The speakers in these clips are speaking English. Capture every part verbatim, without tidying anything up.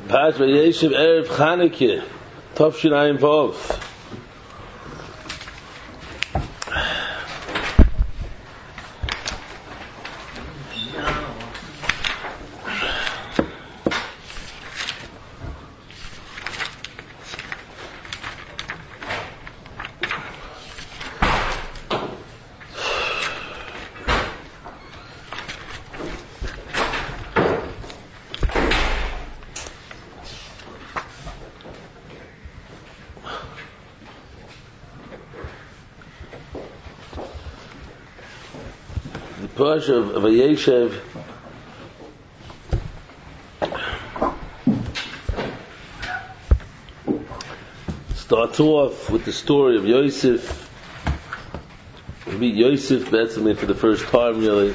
Pash Vayeshev Erev Chanukah Tavshin Ayin Vov. Pash of Vayeshev starts off with the story of Yosef. We meet Yosef basically for the first time, really.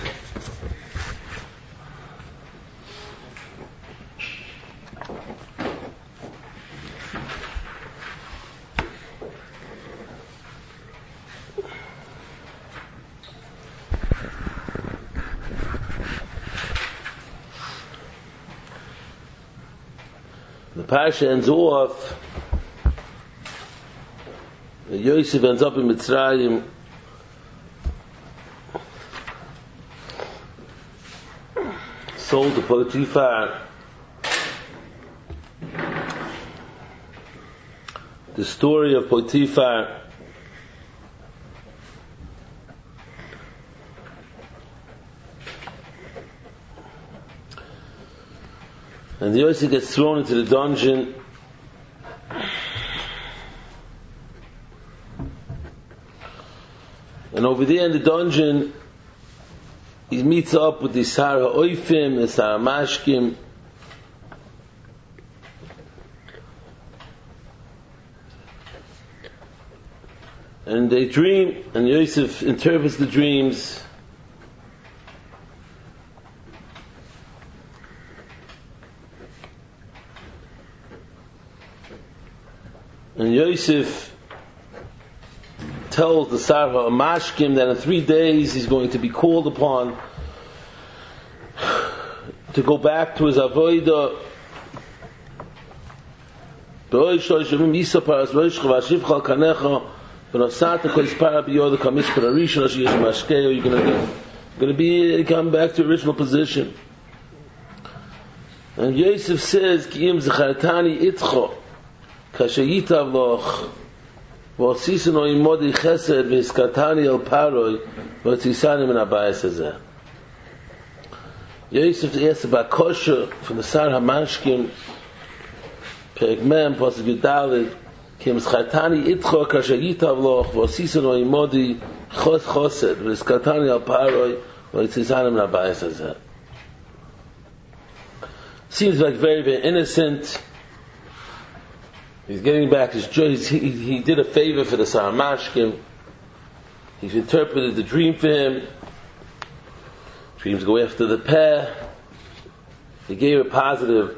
The Parsha ends off. Yosef ends up in Mitzrayim. Sold to Potiphar. The story of Potiphar. And Yosef gets thrown into the dungeon. And over there in the dungeon, he meets up with the Sarah Oifim, the Sarah Mashkim. And they dream, and Yosef interprets the dreams. And Yosef tells the Sarva Mashkim that in three days he's going to be called upon to go back to his avodah. You're going to be come back to original position. And Yosef says, "Ki'im zachartani itcho." Kashayitav loch, v'osisano imodi chesed v'hiskatani el paroi, v'otisani min habayis hazeh. Yosef asked about kosher from the Sar HaMashkim, Perek Mem, Pasuk Yudalid, Kim Schartani itcho kashayitav loch, v'osisano imodi chesed v'hiskatani el paroi, v'otisani min habayis hazeh. Seems like very, very innocent. He's getting back his joy. He, he did a favor for the Sarah Mashkim. He's interpreted the dream for him. Dreams go after the pair. He gave a positive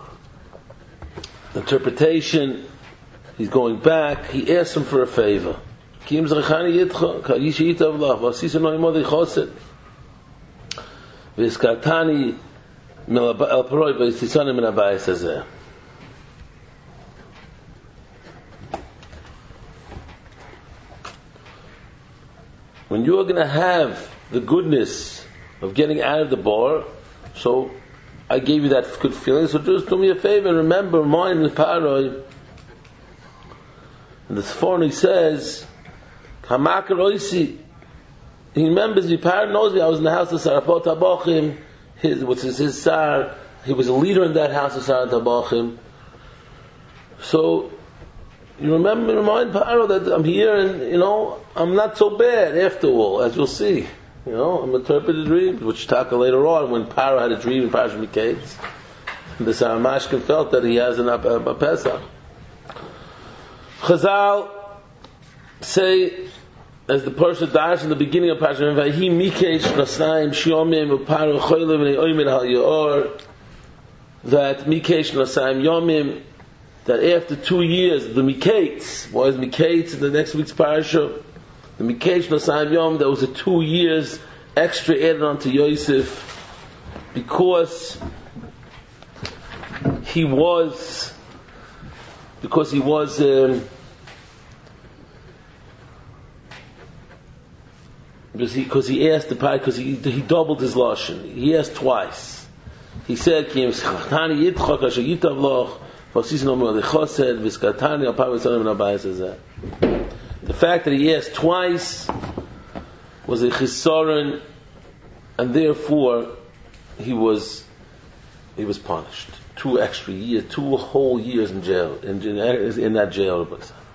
interpretation. He's going back. He asked him for a favor. Kim zrachani yitcha, kayishit avlach, vasisa no imodi choset, v'eskatani el paroi v'istisani min habayis hazeh. When you are going to have the goodness of getting out of the bar, so I gave you that good feeling, so just do me a favor and remember mine is paroi. And the Sforno says, Hamakar Oisi. He remembers, he paroi knows me, I was in the house of Sarapot HaBochim, his, which is his Sar, he was a leader in that house of Sarapot HaBochim. So, you remember, remind Paro that I'm here and, you know, I'm not so bad after all, as you'll see. You know, I'm interpreting dreams, which talk later on when Paro had a dream in Parashat Miketz. The Sarah Mashkim felt that he has an, a, a Pesach. Chazal say, as the Parsha Dash in the beginning of Parashat Vahi Miketz Nasnaim Shiomim Paro Choylev and Oimin Hal Yor, that Miketz Nasnaim Yomim, that after two years, the Miketz, what is Miketz in the next week's parasha? The Miketz Nasayim Yom, there was a two years extra added on to Yosef, because he was, because he was, um, because he, because he asked the Pai, because he, he doubled his lashon. He asked twice. He said, "Ki imschatani yitchak asher yitav loch, v'asisin omer lechosed, v'skatani al pavim tzadam v'nabayis hazeh." The fact that he asked twice was a chisaron, and therefore he was he was punished. Two extra years, two whole years in jail, in, in that jail.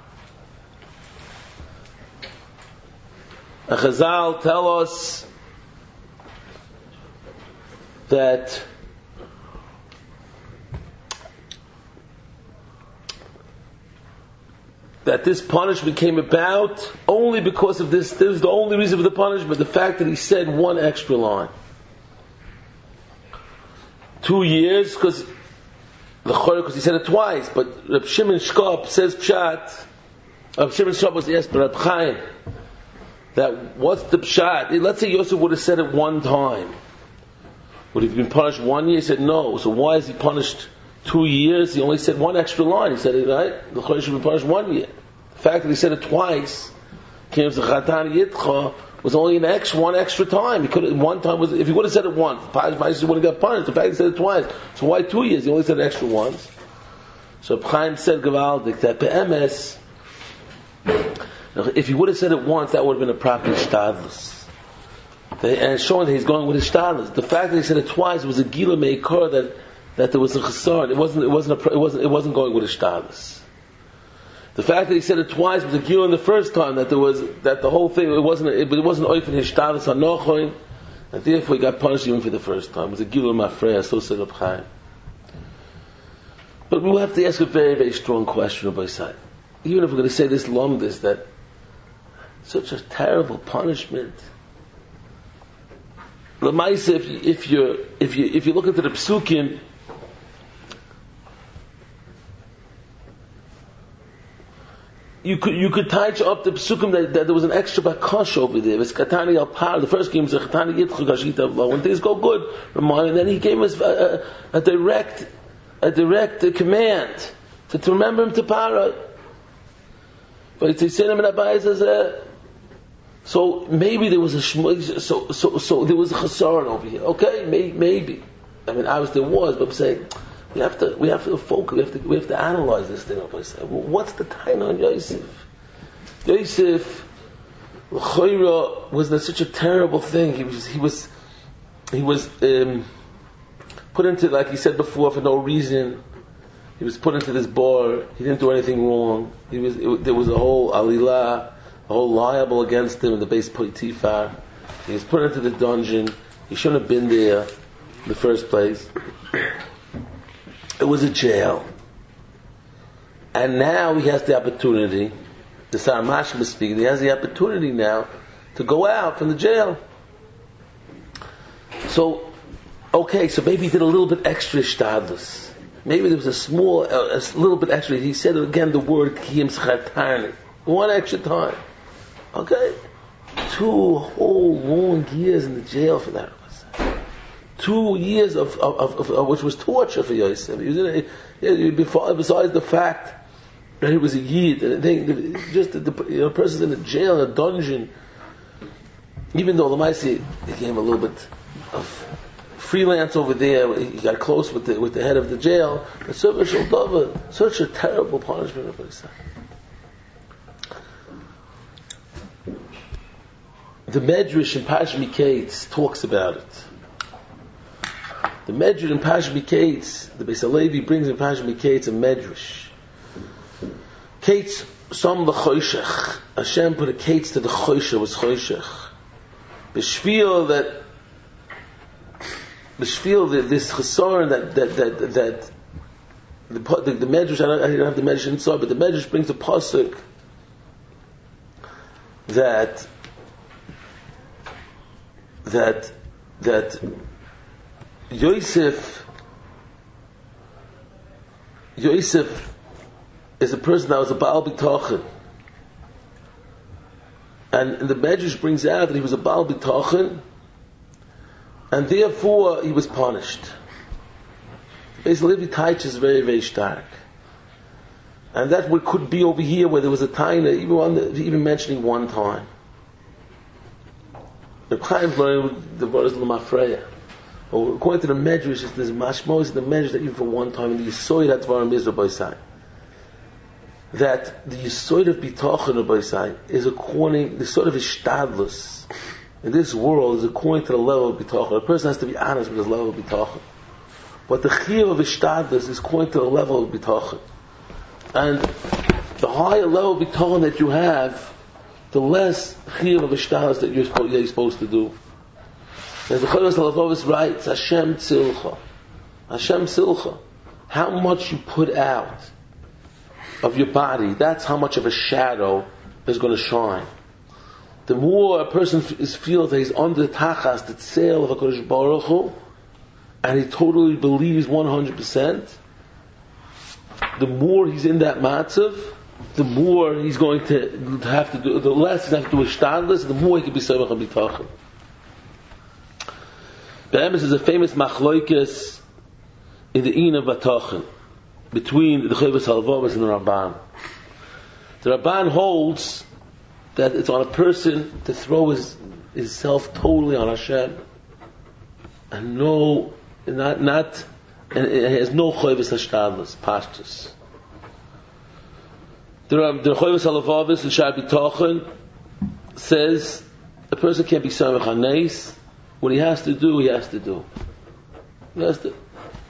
And Chazal tell us that that this punishment came about only because of this. This is the only reason for the punishment, the fact that he said one extra line. Two years, because because he said it twice, but Reb Shimon Shkop says Pshat. Reb Shimon Shkop was asked by Reb Chaim that what's the Pshat? Let's say Yosef would have said it one time. Would he have been punished one year? He said no. So why is he punished two years? He only said one extra line. He said it right. The Chodesh should be punished one year. The fact that he said it twice, came to Chatan Yitcha, was only an extra one extra time. He could have, one time was if he would have said it once, he would have got punished. The fact he said it twice. So why two years? He only said it extra once. So Chaim said Gavaldik that Be'emes, if he would have said it once, that would have been a proper shtadlus. And it's showing that he's going with his shtadlus. The fact that he said it twice was a gila meikar that that there was a chesar. It wasn't. It wasn't. A, it wasn't. It wasn't going with his shtadlus. The fact that he said it twice was a gila in the first time that there was that the whole thing. It wasn't. It, it wasn't oifin his shtadlus hanochoin, and therefore he got punished even for the first time. It was a gila mafreya. So said Reb Chaim. But we will have to ask a very, very strong question of Beisai. Even if we're going to say this lumdis, that such a terrible punishment. L'maisa, if you, if you if you if you look into the psukim, you could you could tie up the psukim that, that there was an extra bakash over there. It's katani al par. The first game was a katani yitchuk. When things go good, remind, and then he gave us a, a, a direct a direct a command to, to remember him to para. But he said him in Abayis as a. So maybe there was a shmo, so so so there was a chasaron over here. Okay, may, maybe. I mean, obviously there was, but I'm saying we have to we have to focus. We have to we have to analyze this thing. Up. I say, well, what's the time on Yosef? Yosef, l'choira, was that such a terrible thing? He was he was he was um, put into, like he said before, for no reason. He was put into this bar. He didn't do anything wrong. He was it, there was a whole alilah. A whole liable against him in the base Potifar. He was put into the dungeon. He shouldn't have been there in the first place. It was a jail. And now he has the opportunity, the Saramash was speaking, he has the opportunity now to go out from the jail. So, okay, so maybe he did a little bit extra shtadlus. Maybe there was a small, a little bit extra. He said again the word kiyim schatani. One extra time. Okay, two whole long years in the jail for that. Two years of, of, of, of which was torture for Yosef. He was in a, before, besides the fact that he was a yid, just the, the you know, person's in a jail, in a dungeon. Even though Lamaisi he gave him a little bit of freelance over there, he got close with the with the head of the jail. But such a terrible punishment of Yosef. The Medrash in Pash Miketz talks about it. The Medrash in Pash Miketz, the Beis Halevi brings in Pash Miketz a Medrash. Ketz som l'choshech. Hashem put a ketz to the choshech, was choshech. B'shvil that, b'shvil that this chesar that that that that the the, the Medrash. I don't, I don't have the Medrash inside, but the Medrash brings a pasuk that. that that Yosef Yosef is a person that was a Baal B'tachin, and the Medrash brings out that he was a Baal B'tachin, and therefore he was punished. Basically, every taich is very, very stark. And that's what could be over here, where there was a time that even, one, even mentioning one time. The Chaim the brothers Lamafreya. Or according to the Medrash, there's mashmos in the Medrash that even for one time in the Yisoid that Dvarim Mizrah Boisai. That the Yisoid of Bitachon of Boisai is according, the sort of Ishtadlus in this world is according to the level of Bitachon. A person has to be honest with his level of Bitachon. But the Chiyuv of Ishtadlus is according to the level of Bitachon. And the higher level of Bitachon that you have, the less Chiyuv of Ishtadlus that you're supposed, that you're supposed to do. As the Chovos HaLevavos writes, Hashem Tzilcha. Hashem Tzilcha. How much you put out of your body, that's how much of a shadow is going to shine. The more a person is feels that he's under the tachas, the tzeil of HaKadosh Baruch Hu, and he totally believes one hundred percent, the more he's in that matzav, the more he's going to have to do, the less he's going to have to do ishtadlus, the more he can be samach and bitachon. Be'emes is a famous machloikes in the Ina Batachon between the Chovos HaLevavos and the Ramban. The Ramban holds that it's on a person to throw his himself totally on Hashem and no, not not, and it has no Chovos Hashtadlus, pashtus. The the Chovos HaLevavos and Shar Bitachon says a person can't be samech haneis. What he has to do, he has to do. He has to.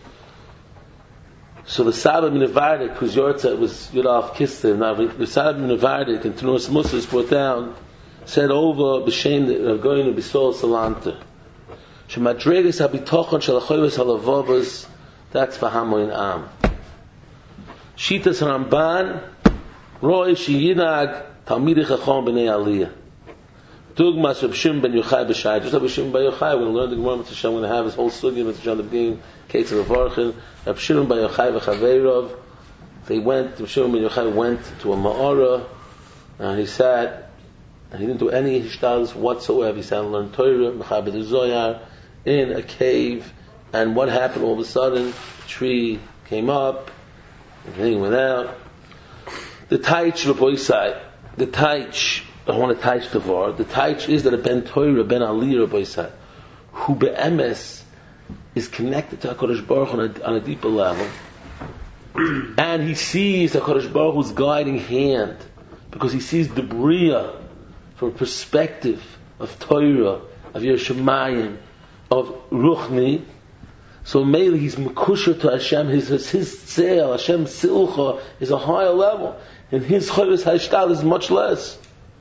So the Saba Minavardik, whose Yortzat was Yudaf Kislev, now the Saba Minavardik and Tanur Musa is brought down, said over b'shem that going to be Bisol Salanta. Shemadreges habitochon shel Chovos HaLevavos, that's v'hamoin am. Shitas Ramban, Roy Sheyinag Talmidei Chacham b'nei Aliyah. Dugmas Reb Shimon ben Yochai b'Shai. Just like Reb Shimon ben Yochai, we're going to learn the Gemara Mitzvah Shem, we're going to have his whole sugya Mitzvah Shem, the beginning, Kates of Avarchin. Reb Shimon ben Yochai v'Chaveirov, they went, Reb Shimon ben Yochai went to a Ma'ara, and he sat, and he didn't do any hishtadlus whatsoever. He sat and learned Torah, Mechabed Zoyar, in a cave, and what happened all of a sudden? A tree came up, everything went out. The Taich Rabboisai, the Taich, I want to touch the var. The taich is that a ben Torah, ben Ali, Rabbi said, who be'emes is connected to HaKadosh Baruch Hu on a, on a deeper level, and he sees HaKadosh Baruch Hu's guiding hand, because he sees the Bria from a perspective of Torah, of Yerushalayim, of Ruchni. So mainly he's mekusher to Hashem. His his, his tzeil, Hashem silcha, is a higher level, and his chovos hashtal is much less.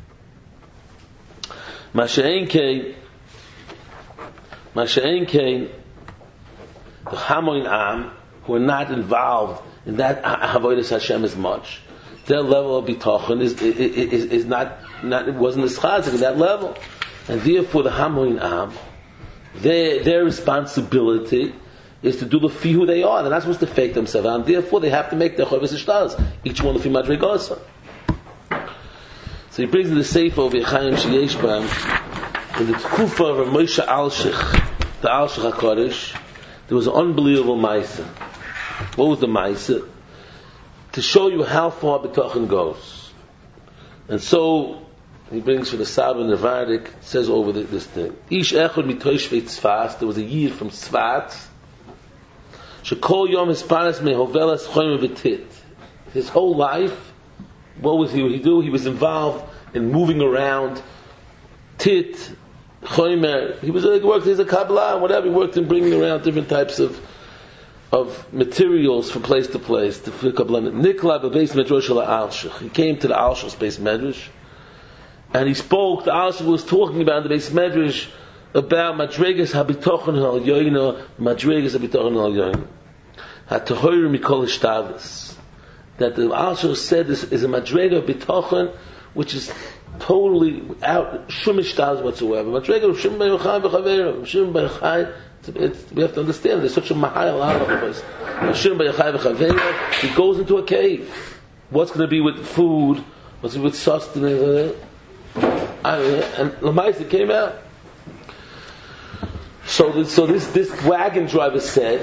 Masha'en kein, Masha'en kein, the Hamoin Am, who are not involved in that Avodas Hashem as much, their level of bitachon is, is, is not, not, it wasn't as chazik at that level. And therefore the Hamoin Am, their, their responsibility is to do the fi who they are. They're not supposed to fake themselves out, and therefore they have to make their chovos hashtalas, each one of the fi madrigasa. So he brings in the Sefer of Yechaim Sheyesh Bam in the Tkufa of Moshe Alshich, the Alshich HaKadosh, there was an unbelievable Maisa. What was the Maisa? To show you how far Bitachon goes. And so he brings for the Saba and the Vardik, says over the, this thing. Ish Echad Mitoshvei Tzfas, there was a year from Tzfat, Shekol Yom Hisparas Mehovelas Choyme V'Tit. His whole life, what was he, he do? He was involved in moving around, tit, choymer. He was like worked as a Kabbalah, whatever. He worked in bringing around different types of of materials from place to place. To Kabbalah. Nikla b'beis medrash al-Alshich. He came to the Alshich's beis medrash, and he spoke. The Alshich was talking about the beis medrash about madregas habitochon al yoyna, madregas habitochon al yoyna, hatahoyer mikol hishtavus. That the Alshich said this is a madrega bitachon, which is totally without shum ishtal whatsoever. Madrega of shum b'yochai v'chaveira, shum b'yochai. We have to understand there's such a mahayal halach. Shum b'yochai v'chaveira. He goes into a cave. What's going to be with food? What's it with sustenance? And Lamaisa came out. So, this, so this this wagon driver said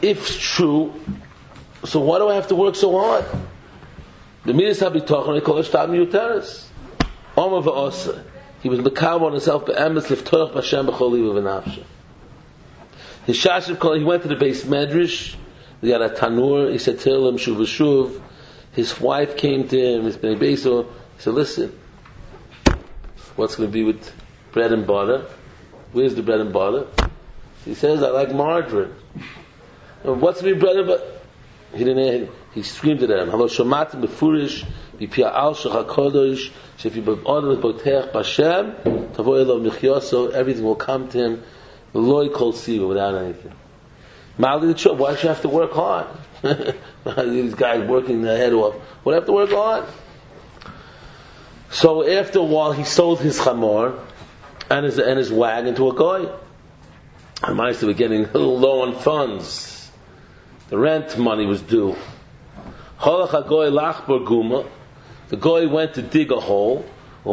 if true, so why do I have to work so hard? The midas habitachon, they call it shtab miyuteres. Omer v'osa. He was mekam on himself be'emes liftoch b'Hashem b'chol liva v'nafshe. His shashiv called, he went to the base medrash, he had a tanur, he said Tehillim shuv v'shuv. His wife came to him, his bnei beso, he said, listen, what's going to be with bread and butter? Where's the bread and butter? He says, I like margarine. What's going to be bread and butter? He didn't hear. He screamed at them. Halo shomatim befurish b'pia al shach hakodesh shefi b'odem b'otech b'Hashem tavo elav michyoso. Everything will come to him. L'loy kol siva, without anything. Ma'ali the trouble. Why should you have to work hard? These guys working their head off. Why do you have to work hard? So after a while, he sold his chamor and his and his wagon to a guy. And I were getting a little low on funds. The rent money was due. The guy went to dig a hole.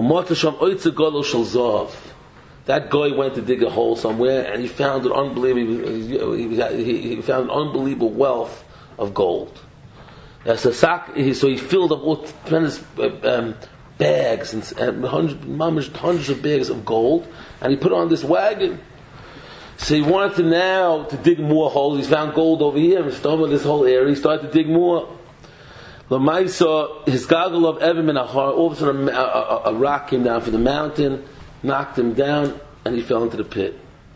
That guy went to dig a hole somewhere, and he found an unbelievable. He, he found an unbelievable wealth of gold. That's a sack. So he filled up all tremendous um, bags and, and hundreds, hundreds of bags of gold, and he put on this wagon. So he wanted to now to dig more holes. He's found gold over here, and stumbled this whole area. He started to dig more. Lamaisa, his goggle of Evim in a heart. All of a sudden, a, a, a rock came down from the mountain, knocked him down, and he fell into the pit.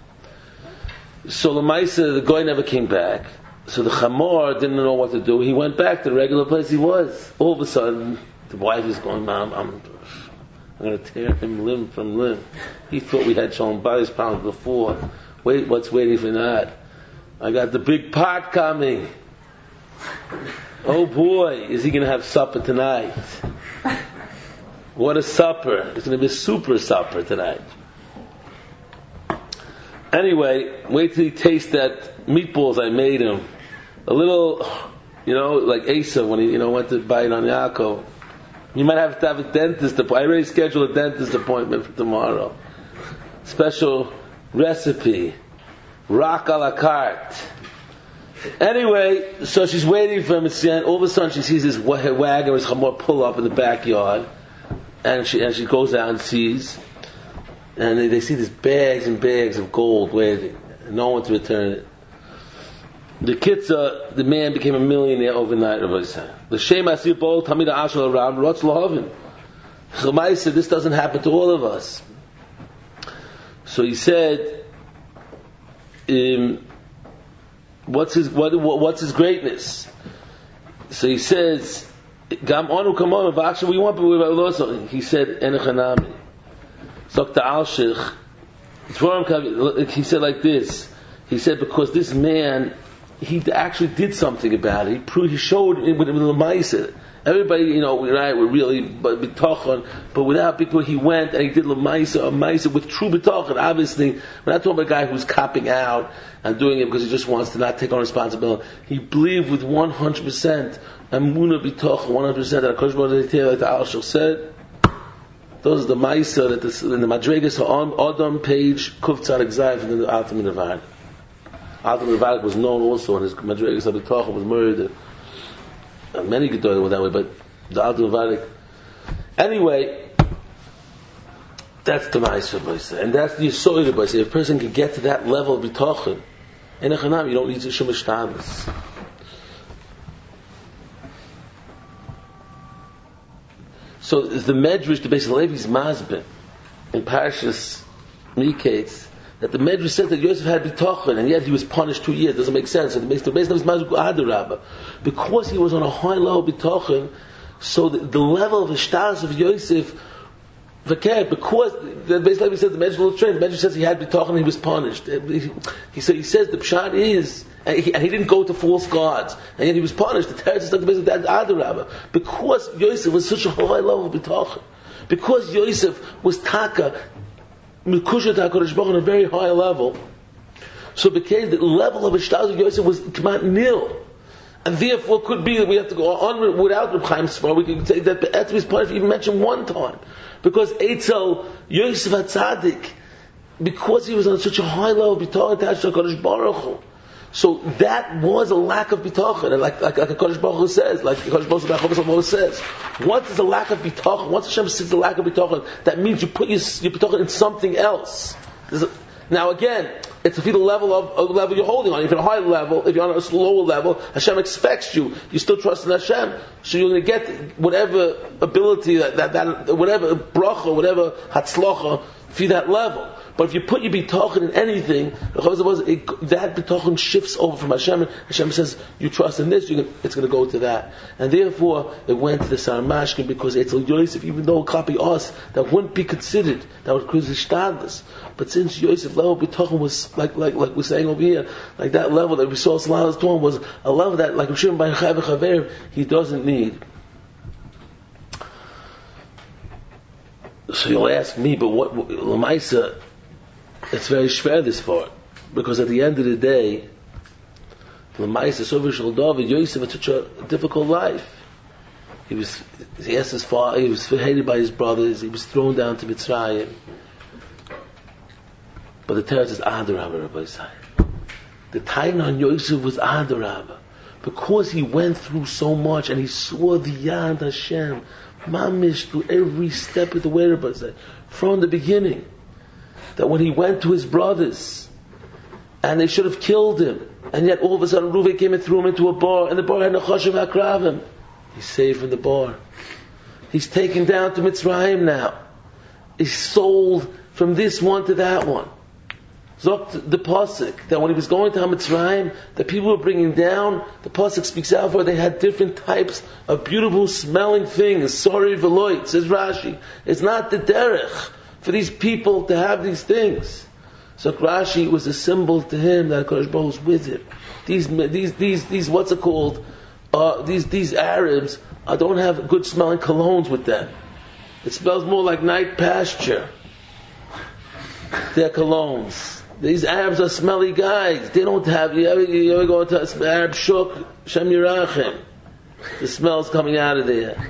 So Lamaisa, the guy never came back. So the Chamor didn't know what to do. He went back to the regular place he was. All of a sudden, the wife is going, "Mom, I'm, I'm going to tear him limb from limb." He thought we had shown body's problems before. Wait, what's waiting for that? I got the big pot coming. Oh boy, is he going to have supper tonight? What a supper. It's going to be a super supper tonight. Anyway, wait till he tastes that meatballs I made him. A little, you know, like Asa when he, you know, went to buy it on Yaakov. You might have to have a dentist appointment. I already scheduled a dentist appointment for tomorrow. Special recipe, rock a la carte. Anyway, so she's waiting for him, and all of a sudden she sees his wagon or his chamor pull up in the backyard, and she and she goes out and sees, and they, they see these bags and bags of gold waiting, and no one to return it. The kitzah, the man became a millionaire overnight. The Shem Asir Bol Tamid Ashal around Rotz Lahavin. Chumai said, this doesn't happen to all of us. So he said, um, "What's his what, what's his greatness?" So he says, "Gam onu kamon v'akshu we want, but we also." He said, "Enechanami." Doctor Alshich, he said like this. He said because this man, he actually did something about it. He proved, he showed it with the Lamaisa. Everybody, you know, right, we're really bitachon, but without bitachon, he went and he did Lamaisa, a Maisa with true bitachon. Obviously, we're not talking about a guy who's copping out and doing it because he just wants to not take on responsibility. He believed with one hundred percent, Amuna bitachon, one hundred percent that HaKadosh Baruch Hu, like the Alshach said. Those are the Maisa that the, in the Madregas on Adam page Kuf Tzadik Zayif and the Altam Nevadik. Altam Nevadik was known also, and his Madregas Abitachon was murdered. And many Gedolim were that way, but the Altam Nevadik. Anyway, that's the Maisa Maisa, and that's the Yisoid Maisa. If a person can get to that level of Bitachon, in a Chanam, you don't need to Shemesh Tavis. So the Medrash, the Beis Levi's Mazbin, in Parashas Miketz, that the Medrash said that Yosef had bitachon, and yet he was punished two years. Doesn't make sense. And the Beis Levi's Mazbin Adarabba, because he was on a high level of bitachon, so the, the level of the shtas of Yosef, because the Beis Levi said the Medrash will train. The Medrash says he had bitachon and he was punished. He, he, said, he says the pshat is, and he, and he didn't go to false gods, and yet he was punished. The Teretz is like the Beis Levi Adarabba, because Yosef was such a high level of bitachon, because Yosef was taka mikusha HaKadosh Baruch Hu on a very high level. So because the level of shtas of Yosef was k'mat nil. And therefore, it could be that we have to go on without Reb Chaim Sfar. We can say that Be'etzim is punished even mentioned one time. Because Eitzel, Yosef HaTzadik, because he was on such a high level, B'torah attached to HaKadosh Baruch Hu. So that was a lack of bitachon, and like like like Hakadosh Baruch Hu says, like Hakadosh Baruch Hu says, once there's a lack of bitachon, once Hashem sees the lack of bitachon, that means you put your, your bitachon in something else. A, now again, it's the level of, of the level you're holding on. If you're on a high level, if you're on a lower level, Hashem expects you. You still trust in Hashem, so you're going to get whatever ability that that, that whatever bracha, whatever hatzlacha for that level. But if you put your bitachon in anything, that bitachon shifts over from Hashem, and Hashem says, you trust in this, can, it's going to go to that. And therefore, it went to the Sar Mashkin, because Eitzel Yosef, even though it copy us, that wouldn't be considered, that would cause Ishtadlis. But since Yosef level bitachon was, like, like, like we're saying over here, like that level that we saw Salah's Torah was a level that, like Rishon by Chav Chaver, he doesn't need. So you'll ask me, but what, Lamaisa, it's very schwer this part, because at the end of the day, Lamaisa Sovishal David Yosef had such a difficult life. He was, he asked his father, he was hated by his brothers, he was thrown down to Mitzrayim. But the Torah says Adarabba, Rabbi Yisai. The Taina on Yosef was Adarabba, because he went through so much and he saw the Yad Hashem mamish through every step of the way, Rabbi Yisai, from the beginning. That when he went to his brothers, and they should have killed him, and yet all of a sudden Reuven came and threw him into a bar, and the bar had Nechashav Akravim. He's saved from the bar. He's taken down to Mitzrayim now. He's sold from this one to that one. Zokt the pasuk that when he was going to Mitzrayim, the people were bringing down. The pasuk speaks out for they had different types of beautiful smelling things. Sorry veloit, says Rashi. It's not the derech for these people to have these things. So Rashi was a symbol to him that Hakadosh Baruch Hu was with him. These, these, these, these, what's it called? Uh, these, these Arabs uh, don't have good smelling colognes with them. It smells more like night pasture. Their colognes. These Arabs are smelly guys. They don't have. You ever, you ever go to an Arab shuk, Shem Yirachem? The smell's coming out of there.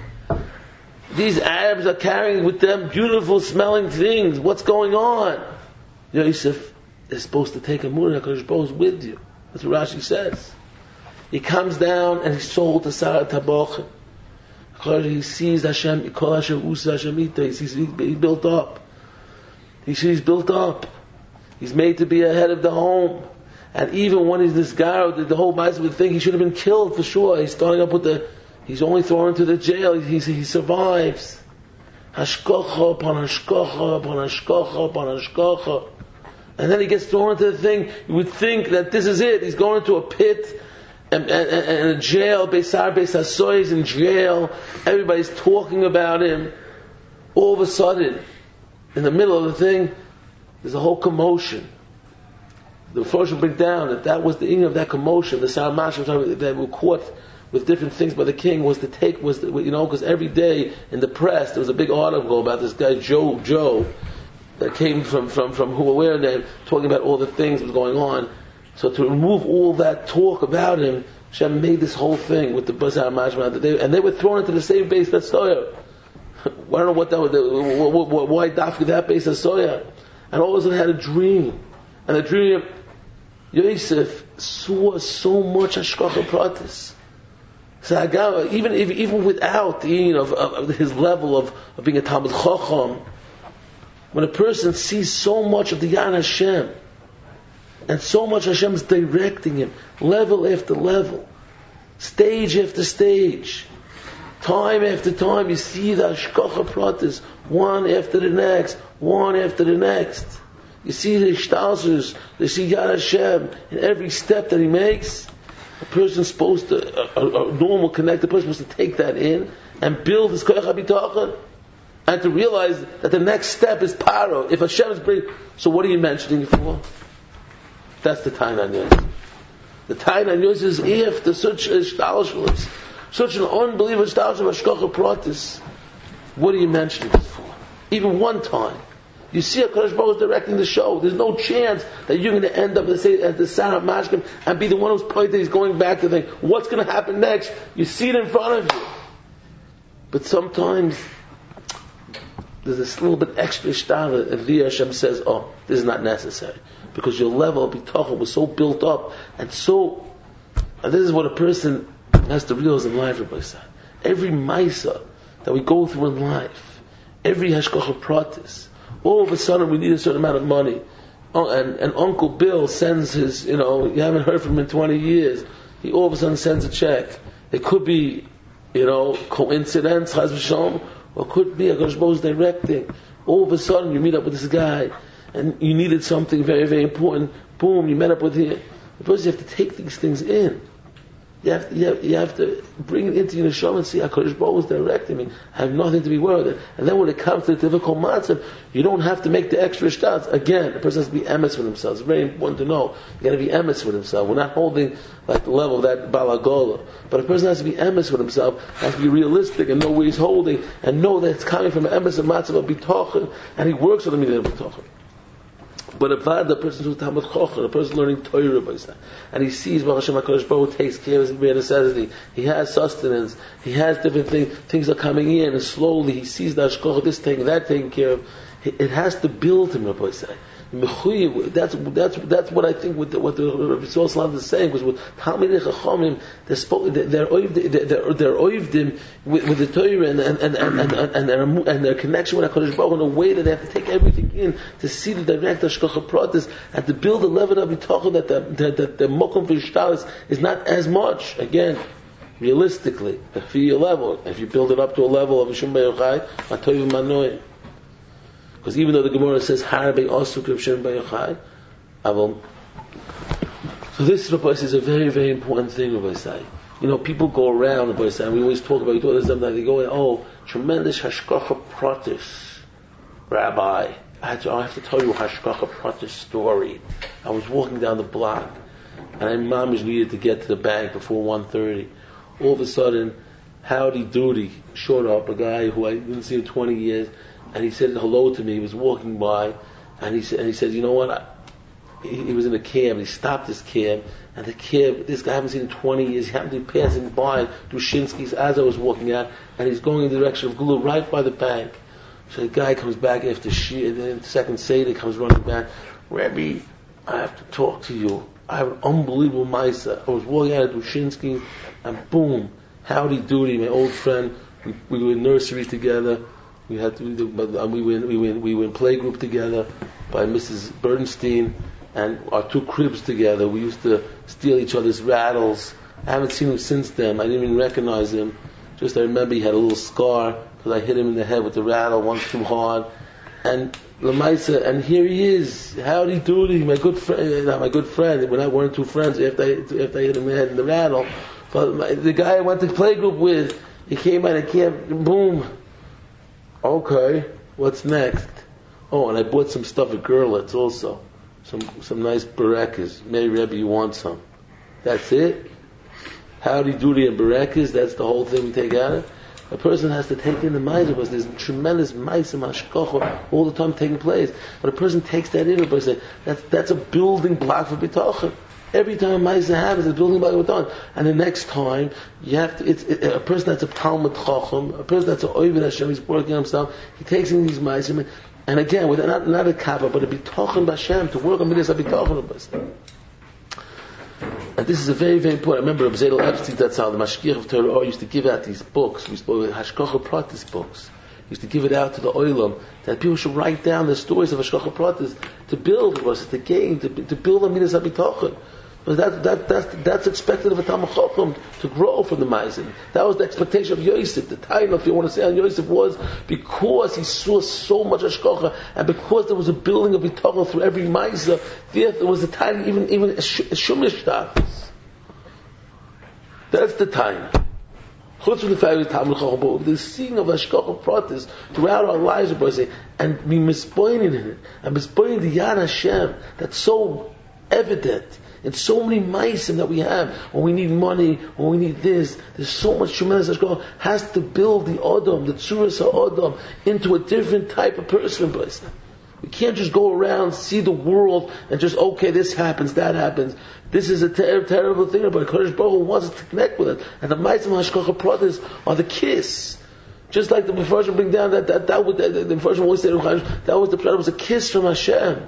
These Arabs are carrying with them beautiful smelling things. What's going on? Yosef is supposed to take a moon. HaKadosh Baruch Hu is with you. That's what Rashi says. He comes down and he's sold to Sarah Tabach. He sees Hashem. He calls Hashem Usa Hashem Ita. He sees he's built up. He sees he's built up. He's made to be a head of the home. And even when he's this guy, the, the whole Ma'aseh would think he should have been killed for sure. He's starting up with the. He's only thrown into the jail. He, he, he survives. Hashkocha upon hashkocha upon hashkocha upon hashkocha. And then he gets thrown into the thing. You would think that this is it. He's going into a pit and, and, and a jail. Beisar Beis Hasoy is in jail. Everybody's talking about him. All of a sudden, in the middle of the thing, there's a whole commotion. The first will bring down that that was the end of that commotion. The Sar Mashkin that were caught with different things by the king was to take was the, you know because every day in the press there was a big article about this guy Joe Joe that came from from from who were there talking about all the things that was going on. So to remove all that talk about him, Hashem made this whole thing with the Basar Mashkin, and they were thrown into the same base that Soya. I don't know what that was. Why Dafka that base of Soya? And all of a sudden had a dream, and the dream Yosef saw so much Hashkacha Pratis. So I got, even even without the you know, of, of his level of, of being a Talmud Chacham, when a person sees so much of the Yan Hashem, and so much Hashem is directing him, level after level, stage after stage, time after time, you see the Hashkacha Pratis, one after the next, one after the next. You see the Ishtalzus, you see Yad Hashem, in every step that he makes. A person's supposed to, a, a normal connected person is supposed to take that in and build his koyach habitachon, and to realize that the next step is paro. If Hashem is bring, so what are you mentioning it for? That's the Tainan Yosef. The Tainan Yosef is if the such a shtalshus, such an unbelievable shtalshus of hashkacha pratis. What are you mentioning it for? Even one time. You see HaKadosh Baruch Hu is directing the show. There's no chance that you're going to end up at the Sarah Mashkim and be the one who's pointing. He's going back to think, what's going to happen next? You see it in front of you. But sometimes there's this little bit extra shtala, and Via Hashem says, oh, this is not necessary. because your level of bitachon was so built up and so. And this is what a person has to realize in life, Rabbi Say. Every maisa that we go through in life, every hashgacha pratis, all of a sudden we need a certain amount of money. Oh, and, and Uncle Bill sends his, you know, you haven't heard from him in twenty years. He all of a sudden sends a check. It could be, you know, coincidence, chas v'shalom, or it could be a Kodesh Baruch Hu's directing. All of a sudden you meet up with this guy, and you needed something very, very important. Boom, you met up with him. First you have to take these things in. You have to, you have, you have to bring it into your neshama and see how Kodesh Baruch Hu is directing me. I have nothing to be worried about. And then when it comes to the difficult matzah, you don't have to make the extra shots. Again, a person has to be emes with himself. It's very important to know. You got to be emes with himself. We're not holding like the level of that balagola. But a person has to be emes with himself, has to be realistic and know where he's holding, and know that it's coming from emes and matzah of bitachon, and he works with the midah of bitachon. But if the person who's Talmud Chacham, a person learning Torah by that, and he sees Baruch Hashem HaKadosh Baruch Hu takes care of his bare necessity, he has sustenance, he has different things, things are coming in, and slowly he sees the Hashgacha, this thing, that taken care of. It has to build him, Rabbi Say. That's that's that's what I think. With the, what the Rabbi Salam is saying, because with Talmidei Chachamim, they're spoke, they're they're they're, they're oivdim with, with the Torah and and and and, and, and, their, and their connection with Hakadosh Baruch Hu in a way that they have to take everything in to see the direct Hashgacha pratis and to build a level of bitachon that the that, that the mokum v'ishtalis is not as much. Again, realistically, if you level, if you build it up to a level of Yishum B'Yochai, Matoyim Manoim. Because even though the Gemara says Harbe Osuk Rav Shimon Bar Yochai, Avon. So this, Rabbi, is a very, very important thing, Rabbi Say. You know, people go around, Rabbi Say, and we always talk about, you talk about them, they go, oh, tremendous Hashgacha Pratis, Rabbi. I, had to, I have to tell you a Hashgacha Pratis story. I was walking down the block, and my mom was needed to get to the bank before one thirty. All of a sudden, Howdy Doody showed up, a guy who I didn't see in twenty years, and he said hello to me. He was walking by, and he said, and he said, you know what? I, he, he was in a cab. He stopped his cab, and the cab, this guy I haven't seen in twenty years. He happened to be passing by Dushinsky's as I was walking out, and he's going in the direction of Gulu, right by the bank. So the guy comes back after she, and then the second Seder comes running back. Rabbi, I have to talk to you. I have an unbelievable Maisa. I was walking out of Dushinsky, and boom, Howdy Doody, my old friend. We, we were in nurseries together. We had to, we were in, we were in, we were in playgroup together by Missus Bernstein, and our two cribs together. We used to steal each other's rattles. I haven't seen him since then. I didn't even recognize him. Just I remember he had a little scar because I hit him in the head with the rattle once too hard. And Lamaisa, and here he is. Howdy Doody, my good friend. Not my good friend. We're not one or two friends after I, after I hit him in the head in the rattle. But my, the guy I went to playgroup with, he came out of camp. Boom. Okay, what's next? Oh, and I bought some stuff at Gerlitz also. Some some nice berekas. Maybe Rebbe, you want some. That's it? Howdy Doody and berekas, that's the whole thing we take out of it? A person has to take in the mitzvah because there's tremendous mitzvah hashgacha all the time taking place. But a person takes that in, a person, that's, that's a building block for bitachon. Every time a mitzvah happens, it's building block for bitachon. And the next time, you have to, it's, it, a person that's a Talmud Chacham, a person that's a Oived Hashem, he's working on himself, he takes in these mitzvah, and again, with not, not a kappa, but a bitachon b'Hashem, to work on midas bitachon. And this is a very, very important. I remember Rabbi Zedel Epstein, that's how the Mashgiach of Torah used to give out these books. We used to Hashgacha Pratis books. He used to give it out to the Oilam, that people should write down the stories of Hashgacha Pratis to build was to gain, to, to build a midas habitachon. But that, that, that's, that's expected of a Talmud Chacham to grow from the Ma'asim. That was the expectation of Yosef. The title, if you want to say on Yosef, was because he saw so much Hashgacha, and because there was a building of Bitachon through every Ma'asim, there was a time, even, even a Shumish status. That's the time. Chutz from the fact of Talmud Chacham, the seeing of Hashgacha Pratis throughout our lives, and be mispoining in it, and mispoining the Yad Hashem, that's so evident. It's so many maisim that we have. When we need money, when we need this, there's so much tremendous Hashgacha has to build the Adam, the Tzuras HaAdam, into a different type of person. We can't just go around, see the world, and just, okay, this happens, that happens. This is a ter- terrible thing, but Kodesh Baruch Hu wants us to connect with it. And the maisim Hashgacha Pratis are the kiss. Just like the Mefarshim bring down that, that, that, that, that the Mefarshim always say, that was the prayer, was a kiss from Hashem.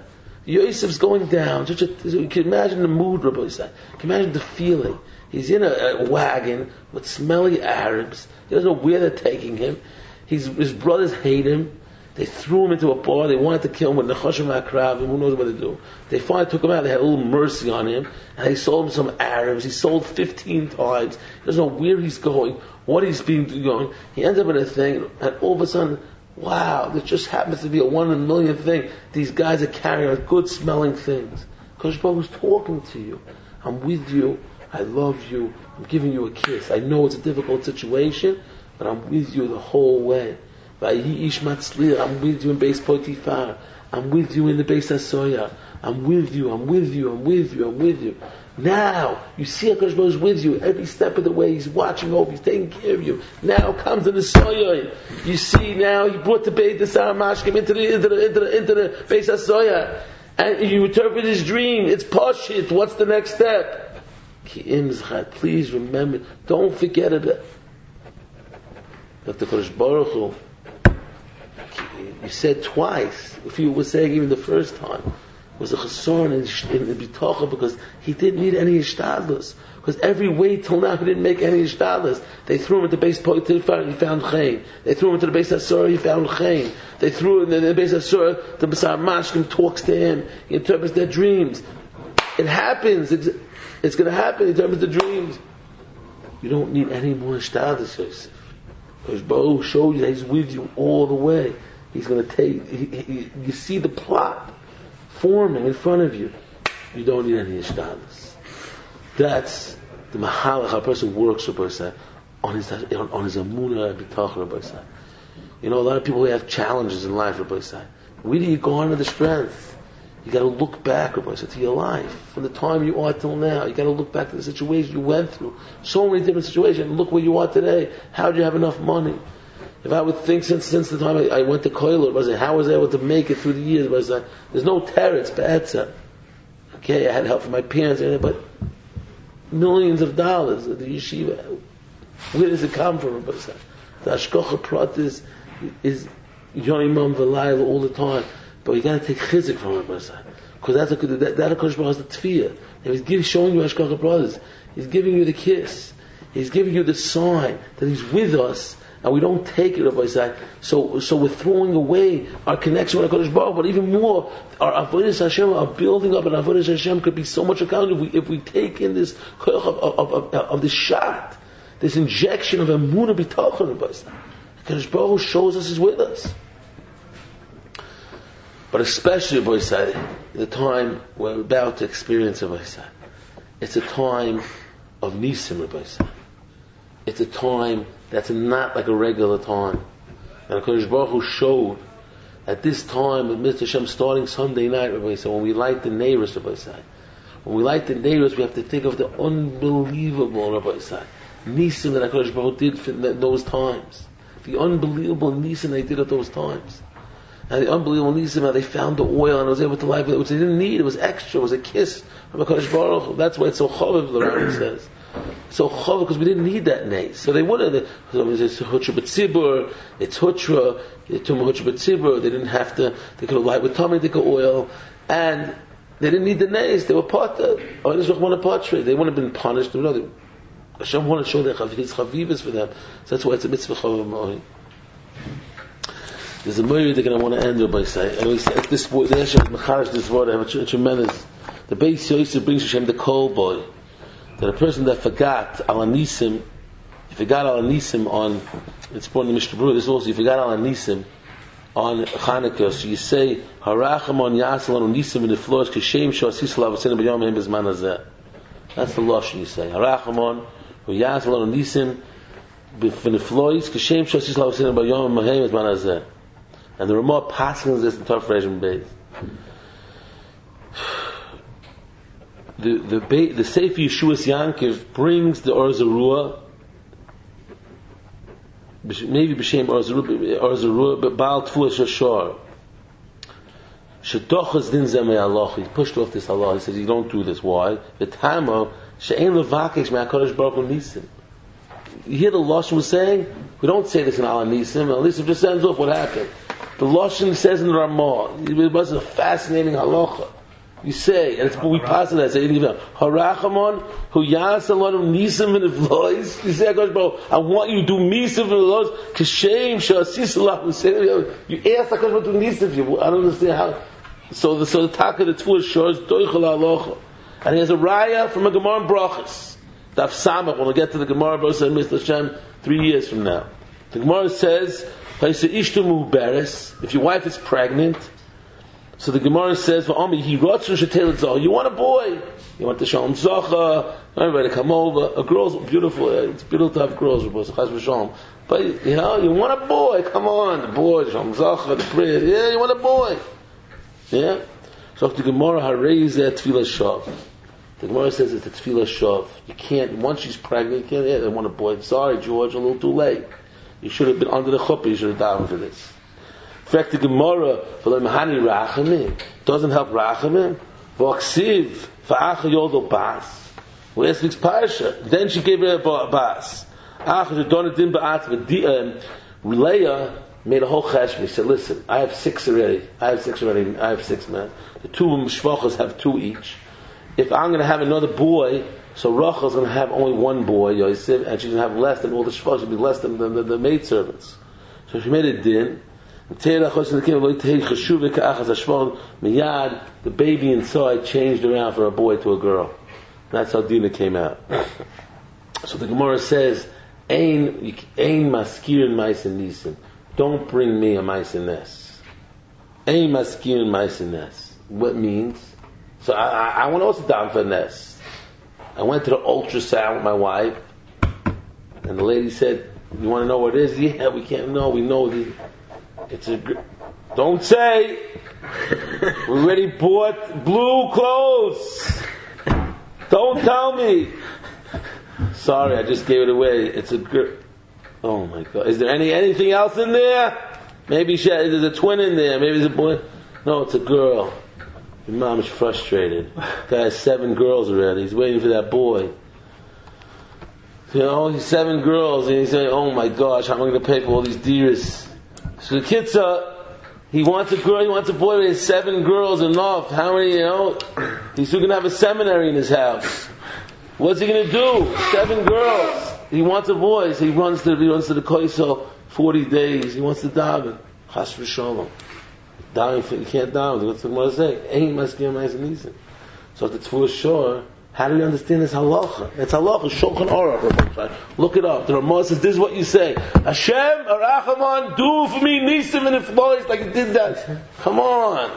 Yosef's going down. Just a, you can imagine the mood, Rabbi Yisrael. You can imagine the feeling. He's in a, a wagon with smelly Arabs. He doesn't know where they're taking him. He's, his brothers hate him. They threw him into a bar. They wanted to kill him with Nechashim HaKrav, and who knows what to do. They finally took him out. They had a little mercy on him, and they sold him some Arabs. He sold fifteen times. He doesn't know where he's going, what he's being going. He ends up in a thing, and all of a sudden, wow, this just happens to be a one in a million thing. These guys are carrying good smelling things. Kodesh Baruch Hu's talking to you. I'm with you. I love you. I'm giving you a kiss. I know it's a difficult situation, but I'm with you the whole way. I'm with you in Beis Potifar. I'm with you in the Beis Hasoya. I'm with you, I'm with you, I'm with you, I'm with you. Now, you see HaKadosh Baruch Hu is with you every step of the way. He's watching over, He's taking care of you. Now comes the Nesoya. You see now, He brought the Beit the Sarah Mashkim into the, into the, into the, into the Beis Hasoya. And you interpret his dream. It's Pashit. What's the next step? Please remember, don't forget it. That the Kodesh Baruch Hu, you said twice, if you were saying even the first time, was a chesron in, in, in Bitocha because he didn't need any ishtadlus. Because every way till now he didn't make any ishtadlus. They threw him into the Beis Potifar and he found Chaim. They threw him into the Beis Hasor, he found Chaim. They threw him into the Beis Hasor, the B'sar Mashkim talks to him, he interprets their dreams. It happens, it's, it's going to happen, he interprets the dreams. You don't need any more ishtadlus, Yosef. Because Baruch showed you that he's with you all the way. He's going to take, he, he, you see the plot forming in front of you. You don't need any ishtadlus. That's the mahalach how a person works, Rabbi Yisrael, on his on, on his amunah and bitachon, Rabbi Yisrael. You know, a lot of people who have challenges in life, Rabbi Yisrael. Where do you go on to the strength? You got to look back, Rabbi Yisrael, to your life from the time you are till now. You got to look back to the situation you went through. So many different situations. Look where you are today. How do you have enough money? If I would think since since the time I, I went to Koilot, I said, how was I able to make it through the years? I said, there's no teretz, be'etzah. Okay, I had help from my parents, but millions of dollars at the yeshiva. Where does it come from? The hashgacha prat is is yoimam v'layla all the time, but you got to take chizik from it, because that's a, that that HaKadosh Baruch Hu has the tefillah. And he's giving, showing you hashgacha pratis. He's giving you the kiss. He's giving you the sign that He's with us. And we don't take it, Rabbi Isaac. So, so we're throwing away our connection with HaKadosh Baruch Hu. But even more, our avodas Hashem, our building up in avodas Hashem could be so much accounted if we, if we take in this of, of, of, of, of this shot, this injection of emunah bitachon, Rabbi Isaac. HaKadosh Baruch Hu shows us He's with us. But especially, Rabbi Isaac, the time we're about to experience, Rabbi Isaac, it's a time of nisim, Rabbi Isaac. It's a time that's not like a regular time. And HaKadosh Baruch Hu showed at this time with Mister Hashem starting Sunday night, Rabbi Yisrael, when we light the neiros, Rabbi Yisrael, when we light the neiros, we have to think of the unbelievable, Rabbi Yisrael, nisim that HaKadosh Baruch Hu did at those times. The unbelievable nisim they did at those times. And the unbelievable nisim how they found the oil and was able to light it, which they didn't need. It was extra. It was a kiss from HaKadosh Baruch Hu. That's why it's so chaviv, the Rambam says. So chav, because we didn't need that nace. So they wanted so it's hutra b'tzibur, it's hutra, it's hutra b'tzibur. They didn't have to. They could have light with tamidika oil, and they didn't need the nace. They were part of. Oh, this was one of pottery. They wouldn't have been punished. No, they, Hashem wanted to show their his chavivas for them. So that's why it's a mitzvah chav ma'ohin. There's a movie they're going to want to end by saying. And we say at this word, this word, I have a tremendous. The Beis Yosef brings Hashem the coal boy. That a person that forgot Al Anisim, he forgot Al Anisim on, it's important in the Mishnah Berurah, this also, you forgot Al Anisim on Chanukah, so you say, Haracham on Yasal on Anisim in the floors, Kishem Shosis Lavasin B'yom Hem Bezman Hazeh. That's the Lashon you say. Haracham on Yasal on Anisim in the floors, Kishem Shosis Lavasin B'yom Hem Bezman Hazeh. And the Ramah passing this in Tov Rejim Beis. The the the Sefer Yeshuas Yankiv brings the Or Zarua, maybe b'shem Or Zarua, but Baal Tfuah Shashar. Shetochas din zemei Allah. He pushed off this Allah. He says, "You don't do this. Why? V'tamo she'en levakesh me'Hakadosh Baruch Hu nisim." You hear the Lashon was saying? We don't say this in Al Nisim. Al Nisim just ends off what happened. The Lashon says in the Ramah. It was a fascinating halacha. You say, and it's we pass it. I say, Harachamon who yas a lot of nisim and vlois. You say, bro, I want you to do nisim and vlois. Kashem shasisalah. You ask Hakadosh Baruch Hu to do nisim. I don't understand how. So the so the taka the two shores doichel alocha, and he has a raya from a Gemara in Brachos. Daf Samach. When we get to the Gemara, Baruch Mister Hashem, three years from now, the Gemara says, if your wife is pregnant. So the Gemara says, "For Ami, he wrote you want a boy, you want the Shalom Zacha, everybody come over. A girl's beautiful. It's beautiful to have girls, but you know, you want a boy. Come on, the boy, Shalom Zacha, the prayer. Yeah, you want a boy. Yeah." So the Gemara harays that tefillah shav. The Gemara says it's a tefillah shav. You can't once she's pregnant, you can't. Yeah, I want a boy. Sorry, George, a little too late. You should have been under the chuppah. You should have died for this. In fact, the Gemara doesn't help Rachamim. V'aksiv v'acha yodo bas. Last week's parsha. Then she gave her a bas. Acha donadin ba'at. Leah made a whole cheshbon. He said, "Listen, I have six already. I have six already. I have six men. The two shvachos have two each. If I'm going to have another boy, so Rachel's going to have only one boy, Yosef, and she's going to have less than all the shvachos. She'll be less than the, the, the maidservants. So she made a din." The baby inside changed around from a boy to a girl. That's how Dina came out. So the Gemara says, "Ein ein maskir ma'asen nisim." Don't bring me a ma'asen nes. Ein maskir ma'asen nes. What means? So I, I, I want to also down for nes. I went to the ultrasound with my wife, and the lady said, "You want to know what it is?" "Yeah, we can't know. We know the." It's a. Don't say. We already bought blue clothes. Don't tell me. Sorry, I just gave it away. It's a girl. Oh my God! Is there any anything else in there? Maybe she, there's a twin in there. Maybe there's a boy. No, it's a girl. Your mom is frustrated. Guy has seven girls already. He's waiting for that boy. You know, he's seven girls, and he's saying, "Oh my gosh, how am I going to pay for all these deers?" So the kid's uh, he wants a girl, he wants a boy, but he has seven girls enough. How many, you know? He's still going to have a seminary in his house. What's he going to do? Seven girls. He wants a boy, so he runs to, he runs to the koisel forty days. He wants to daven. Chas v'sholom. Daven, you can't daven. What's the Gemara say? Ain't maskir ma'asen nisim. So if it's for sure, how do we understand this halacha? It's halacha, Shulchan Aruch. Look it up. The Ramah says, this is what you say. Hashem, Arachaman, do for me nisim and iflois like it did that. Come on.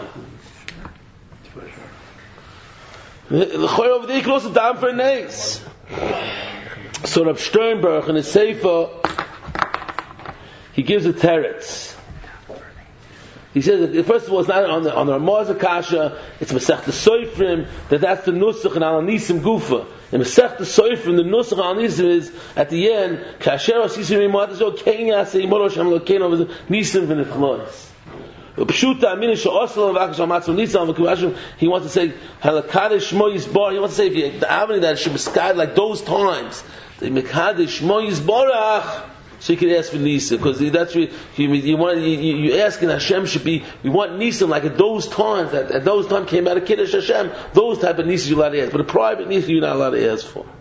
The Choy over there, you can also down for a nace. So Rab Sternberg in his Sefer, he gives a teretz. He says that first of all, it's not on the on the Ramaz Akasha. It's Masech the Soifrim. That that's the Nusach and Al Nisim Gufa. In Masech the Soifrim, the Nusach Al Nisim is at the end. Kasher Asisim Imadazo Kenya Sei Morosh Amlo Keno Nisim V'Nechlois. Pshuta Aminish Oslo Vakash Amatzu Nisim V'Kuvashim. He wants to say Halakadosh Shmo Yisbar. He wants to say if you, the avenue that should be skied like those times. The Mekadosh Shmo Yisbarach. So you can ask for Nisim, because that's what you, you want. You, you asking Hashem should be. We want Nisim like at those times. At, at those times came out of Kiddush Hashem. Those type of Nisim you're allowed to ask, but a private Nisim you're not allowed to ask for.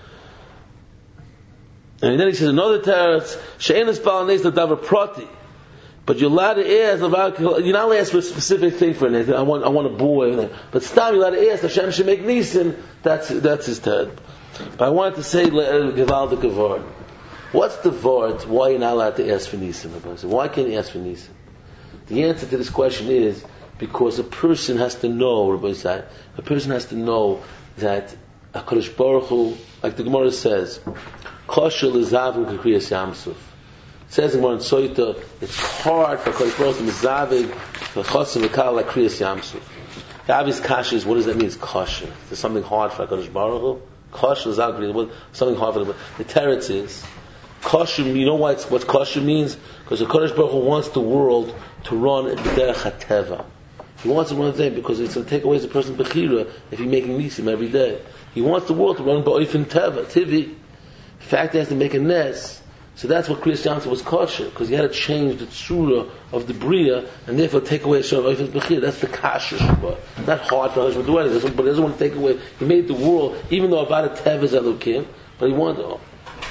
And then he says another teretz she'enas bal nes l'davar prati, but you're allowed to ask about. You're not allowed to ask for a specific thing for anything. I want. I want a boy. But still, you're allowed to ask Hashem should make Nisim. That's that's his teretz. But I wanted to say Gevaldik Gevard. What's the vort? Why you're not allowed to ask for nisim? Why can't you ask for nisim? The answer to this question is because a person has to know, Rabbi said, a person has to know that HaKadosh Baruch Hu, like the Gemara says, kosher l'zavim k'kriyas yamsuf. It says in Gemara in Soita, it's hard for HaKadosh Baruch Hu to mizavim v'chosim v'kal like kriyas yamsuf. The obvious kasha is, what does that mean? It's kosher. There's something hard for HaKadosh Baruch Hu. Kosher l'zavim, something hard for the The teretz is, kosher, you know why it's, what kosher means? Because the Kodesh Baruch Hu wants the world to run in derech hateva. He wants to run the thing because it's going to take away the person's bechira if he's making nisim every day. He wants the world to run ba'ofen teva, tivi. The fact he has to make a nes So that's what Christianity was kosher, because you had to change the tzura of the bria, and therefore take away Hashem Oifes Bechir. That's the kasher Shabbat. Not hard for Hashem to do anything, but he doesn't want to take away. He made the world, even though about a tev is Elokim, but he wanted to.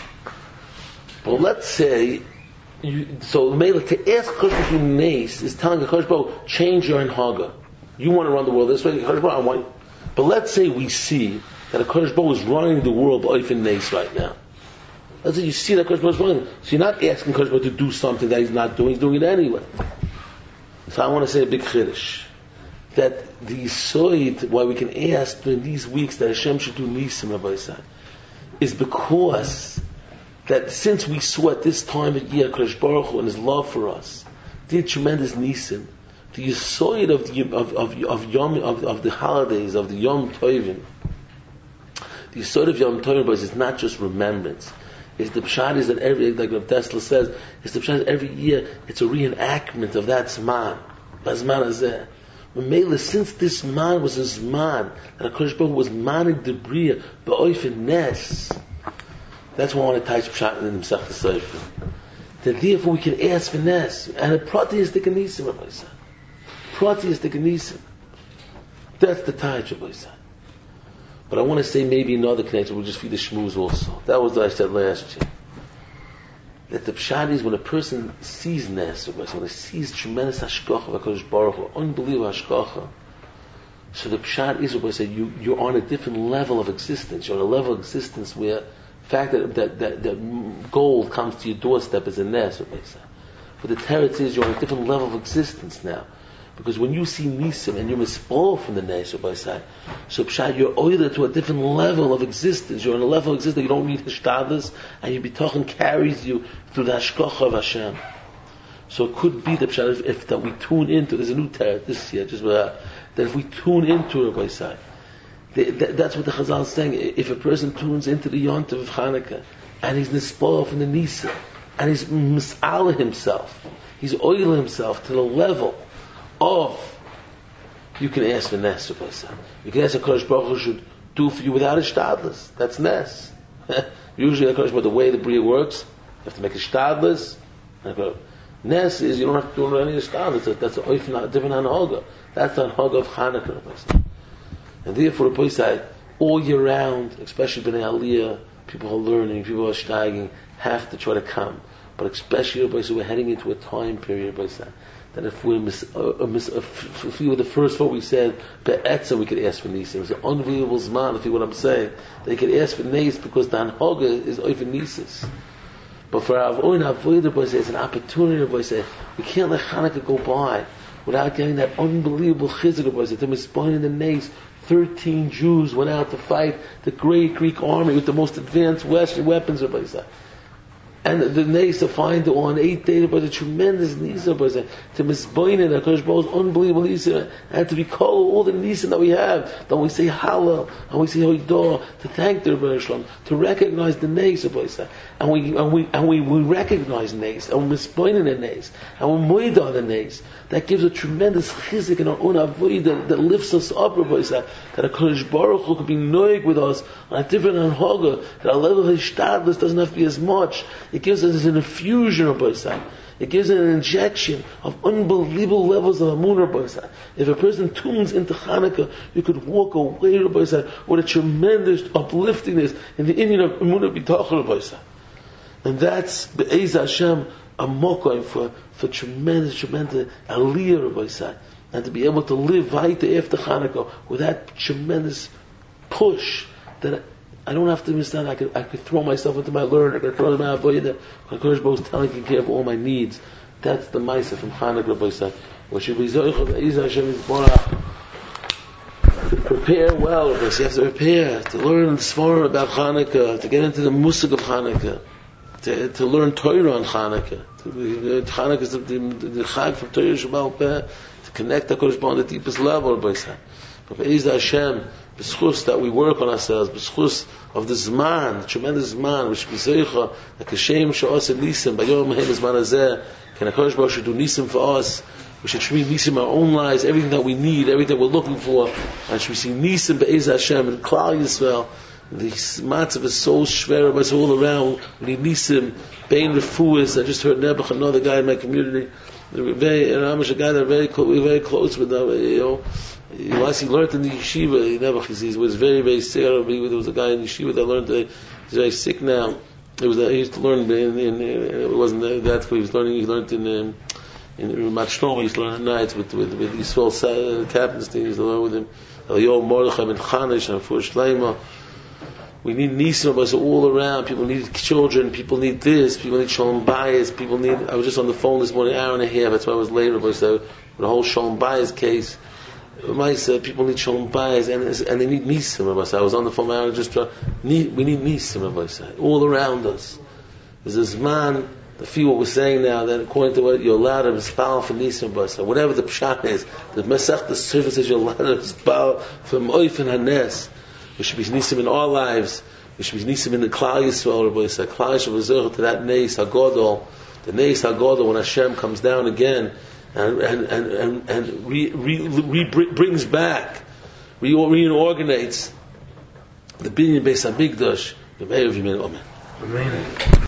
But let's say, you, so to ask Kosh Baruch Hu Nes is telling the Kosh Baruch Hu, change your Haga. You want to run the world this way, Kosh Baruch Hu, I want. But let's say we see that a Kosh Baruch Hu is running the world by Oifen Nes right now. Let's say you see that Kosh Baruch Hu is running. So you're not asking Kosh Baruch Hu to do something that he's not doing, he's doing it anyway. So I want to say a big chiddush. That the Yisoid, why we can ask during these weeks that Hashem should do Nisim, Rabbi Yisai, is because that since we saw at this time of year Kosh Baruch Hu and His love for us did tremendous Nisim, the Yisoid of the of of of, Yom, of of the holidays of the Yom Tovim, the Yisoid of Yom Tovim is not just remembrance. It's the pshat is that every, like Rav Tesla says, it's the pshat every year it's a reenactment of that Zman. That Zman is there. Mele, since this man was a Zman that HaKadosh Baruch Hu was maning the bria ba'oifen nes. That's why I want to touch pshat in the Masechta Sefer. That therefore we can ask for nes. And a prati is the Kanisim, Rabbi Yisai. Prati is the Kanisim. That's the touch, Rabbi Yisai. But I want to say maybe another connection, we'll just feed the shmooze also. That was what I said last year. That the pshat is when a person sees nes, Rabbi Yisai, when he sees tremendous hashkacha of HaKadosh Baruch Hu, unbelievable hashkacha, so the pshat is, Rabbi Yisai, you, you're on a different level of existence. You're on a level of existence where the fact that, that, that, that gold comes to your doorstep is a nes, Rabbi Yisai. But the teretz is you're on a different level of existence now. Because when you see nisim and you're mispol from the nes, Rabbi Yisai, so pshat, you're oiler to a different level of existence. You're on a level of existence, you don't need hishtadlus, and your bitachon carries you through the hashkacha of Hashem. So it could be the pshat if, if that we tune into, there's a new teretz this year, just uh, that if we tune into Rabbi Yisai, The, that, that's what the Chazal is saying. If a person tunes into the Yontiv of Chanukah and he's nispal from the Nisa and he's mis'ala himself, he's oil himself to the level of, you can ask for Nes, Rabbi Yisai. You can ask a Kodesh Baruch Hu should do for you without a shtadlus. That's Nes. Usually, a Kodesh Baruch Hu, the way the Bria works, you have to make a shtadlus. Nes is you don't have to do any shtadlus. That's a different anhaga. That's the anhaga of Chanukah, Rabbi Yisai. And therefore, Rabbi Yisai, all year round, especially B'nai Aliyah, people who are learning, people who are steiging, have to try to come. But especially, Rabbi Yisai, we're heading into a time period, Rabbi Yisai, that if we're mis, uh, mis, uh, if we were the first what we said, Be'etzah, we could ask for Nisim. It's an unbelievable zman, if you know what I'm saying. They could ask for Nes because the Anhaga is Oifen Nisis. But for our own Avodah, Rabbi Yisai, it's an opportunity, Rabbi Yisai. We can't let Chanukah go by without getting that unbelievable chizuk, Rabbi Yisai, to mispoint in the Nes. Thirteen Jews went out to fight the great Greek army with the most advanced Western weapons, Rabbi Yisai. And the, the Nes to find on eight days, Rabbi Yisai, tremendous Nisa, Rabbi Yisai, to mispoint in HaKadosh Baruch Hu's unbelievable Nisa, and to recall all the Nisa that we have, that we say Hallel, and we say Hoidah, to thank the Rebbe Shalom, to recognize the Nes, Rabbi Yisai. And we, and we, and we, we recognize Nes, and we mispoint in the Nes, and we moidah the Nes. That gives a tremendous chizik in our own avodah that, that lifts us up, Rabbi Yisai, that HaKadosh Baruch Hu could be noig with us on a different anhaga, that our level of hishtadlus doesn't have to be as much. It gives us an infusion, Rabbi Yisai. It gives us an injection of unbelievable levels of amunah, Rabbi Yisai. If a person tunes into Chanukah, you could walk away, Rabbi Yisai, with a tremendous upliftingness in the Indian of amunah bitachon, Rabbi Yisai. And that's Be'ez Hashem, a mokai for, for tremendous, tremendous aliyah, Rabbi Yisai. And to be able to live right after Chanukah with that tremendous push that I, I don't have to understand. I could I could throw myself into my learning. I could throw my avodah. HaKadosh Baruch Hu is taking care of all my needs. That's the ma'aseh from Chanukah, Rabbi Yisai. What should be zoicha Be'ez Hashem Yisborach. Prepare well, Rabbi Yisai. You have to prepare to learn Sforim about Chanukah, to get into the musik of Chanukah, to, to learn Torah on Chanukah. Chanukah is the, the, the Chag from Torah Sheba'al Peh, to connect HaKadosh Baruch Hu on the deepest level, Rabbi Yisai. But Be'ez Hashem, b'schus that we work on ourselves, b'schus of the Zman, the tremendous Zman, which b'zeicha, like Hashem she'aseh nisim, b'yom heim Zman hazeh, can HaKadosh Baruch Hu do nisim for us, we should treat nisim our own lives, everything that we need, everything we're looking for, and should we see nisim Be'ez Hashem, and Klal Yisrael, The matzav is so shver, but all around. We need nisim, bein refuas. I just heard Nebuch, another guy in my community. Very, and I'm a guy that very close, we're very close with them. You know, once he learned in the yeshiva, Nebuch, he was very, very sick. There was a guy in the yeshiva that learned that he's very sick now. It was he used to learn in, in, in it wasn't that he was learning. He learned in um, in Matshrom. He used to learn at night with with with these full uh, captains. He used to learn with him. Yo Mordechai ben Chanish and for Shleima. We need nisim of us all around. People need children. People need this. People need shalom bayis. People need. I was just on the phone this morning, an hour and a half. That's why I was later. But the whole shalom bayis case. Said, people need shalom bayis, and and they need nisim of us. I was on the phone an hour just. Need, we need nisim of us all around us. There's this man. The few what we're saying now that according to what you're allowed to spell for nisim of us, whatever the pshat is, the mesach the surface is you're allowed to spell from oif and hanes. We should be nisim in our lives. We should be nisim in the Klal Yisrael. Rabbi said, Klal Yisrael to that neis hagodol, the neis hagodol when Hashem comes down again and and and and, and re, re, re, brings back, re, reorganizates the binyan Beis Hamikdash. Amen. Amen.